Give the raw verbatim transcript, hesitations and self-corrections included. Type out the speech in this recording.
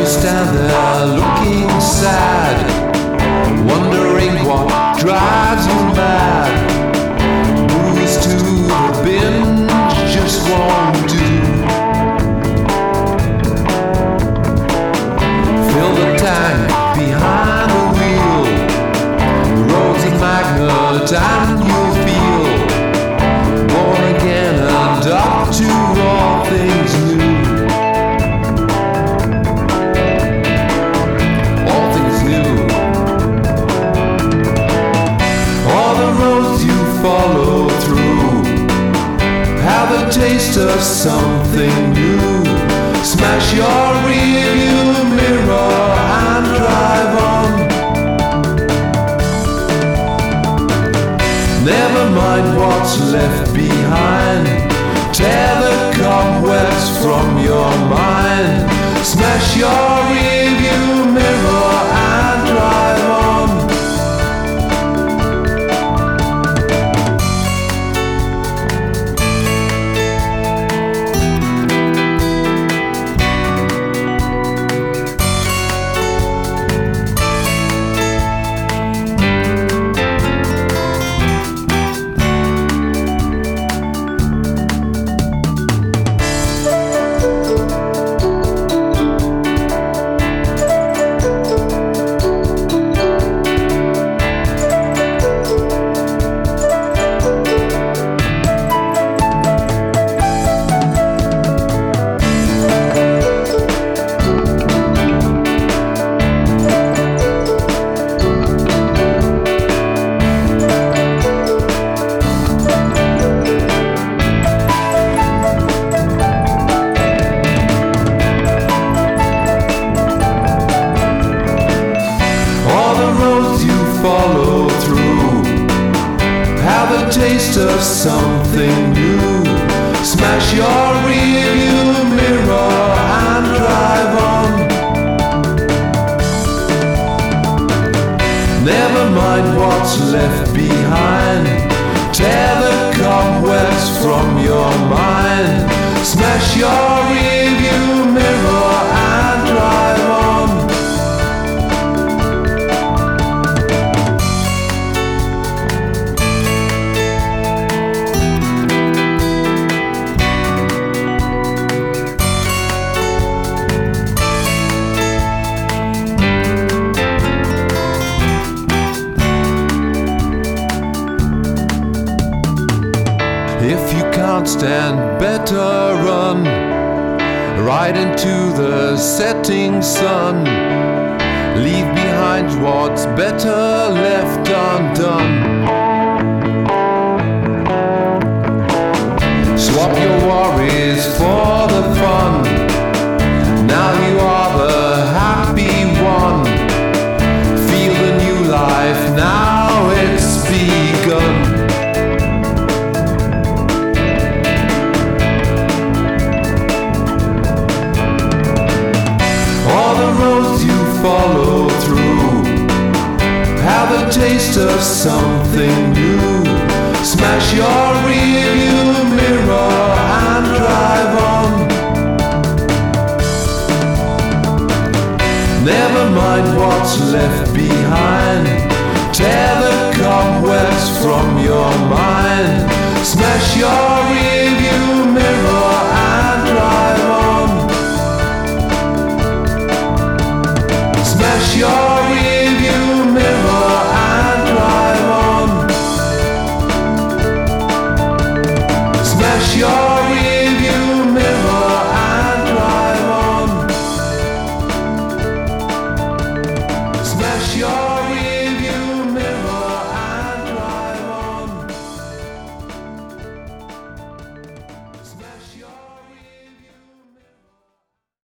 stand there looking sad, wondering what drives you mad. Booze to the binge just won't do. Fill the tank behind the wheel, the road's a magnet and you'll feel born again and up to all things new. Follow through, have a taste of something new. Smash your rearview mirror and drive on. Never mind what's left behind, tear the cobwebs from your mind. Smash your rearview mirror and drive on. Follow through, have a taste of something new. Smash your rearview mirror and drive on. Never mind what's left behind, tear the cobwebs from your mind. Smash your rearview mirror and drive on. If you can't stand, better run right into the setting sun. Leave behind what's better left undone. Swap your worries for the fun. Now you are the happy one. Feel the new life, now it's begun. Follow through, have a taste of something new. Smash your rearview mirror and drive on. Never mind what's left behind, tear the cobwebs from your mind. Smash your rearview mirror and drive on. Smash your rearview mirror and drive on. Smash your rearview mirror and drive on. Smash your